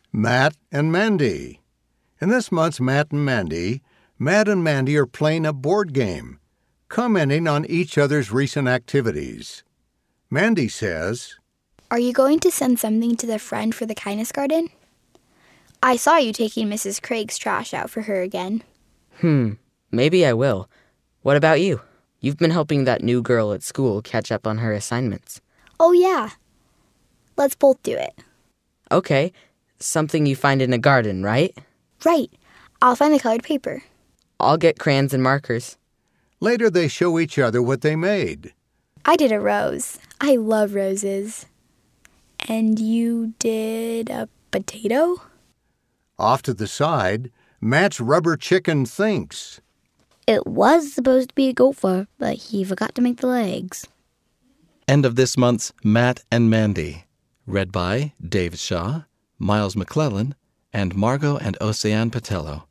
Matt and Mandy. In this month's Matt and Mandy are playing a board game, commenting on each other's recent activities. Mandy says, "Are you going to send something to the friend for the kindness garden? I saw you taking Mrs. Craig's trash out for her again." Maybe I will. What about you? You've been helping that new girl at school catch up on her assignments. Oh, yeah. Let's both do it. Okay. Something you find in a garden, right? Right. I'll find the colored paper. I'll get crayons and markers. Later they show each other what they made. I did a rose. I love roses. And you did a potato? Off to the side, Matt's rubber chicken thinks. It was supposed to be a gopher, but he forgot to make the legs. End of this month's Matt and Mandy. Read by Dave Shaw, Miles McClellan, and Margot and Oceane Patello.